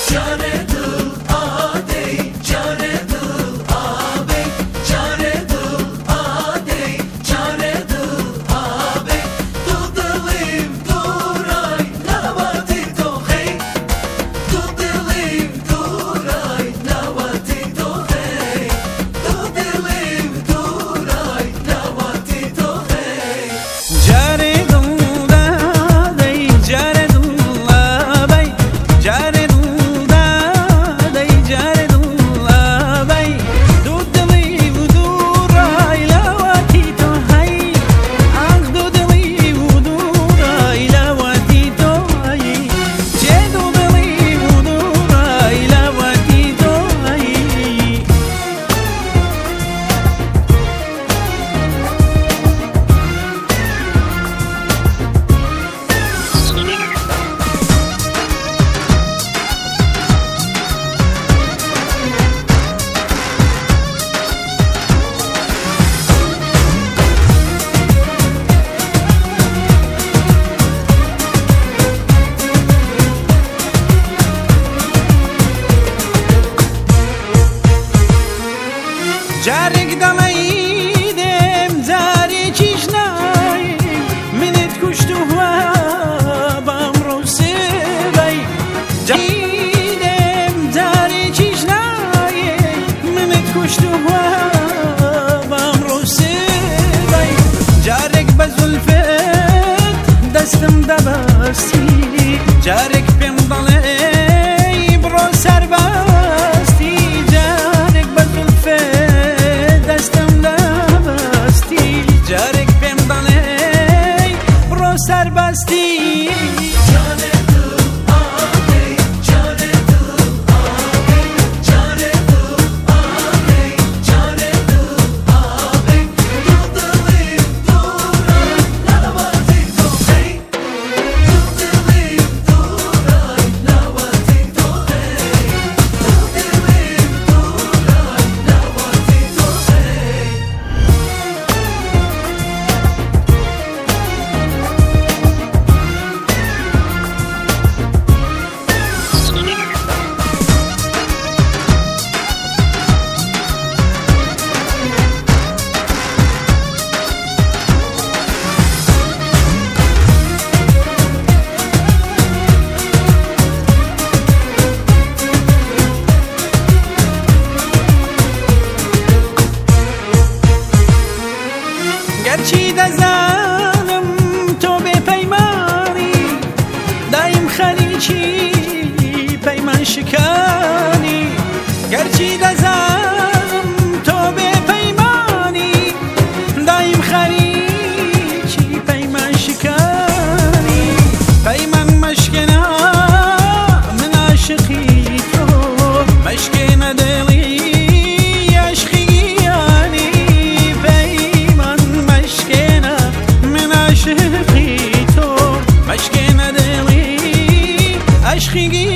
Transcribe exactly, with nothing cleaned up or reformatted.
جارێک دەڵێیدێم جارێکیش نایە منت کوشت و هوا بەمڕۆ سێبەی جارێکدێم جارێکیش نایە منت کوشت و هوا بەمڕۆ سێبەی جارێک بە زولفت دەستم دەبەستی جارێک پێم دەڵێ بڕۆ سەربەستی جارێک بە زولفت جارێک پێم دەڵێ بڕۆ سەربەستی گەرچی دەزانم تۆ بێپەیمانی دایم خەریکی پەیمان شکانی گەرچی دەزانم تۆ بێپەیمانی دایم خەریکی پەیمان شکانی پەیمان مەشکێنە من عاشقی تۆ مەشکێنە دڵی عشقی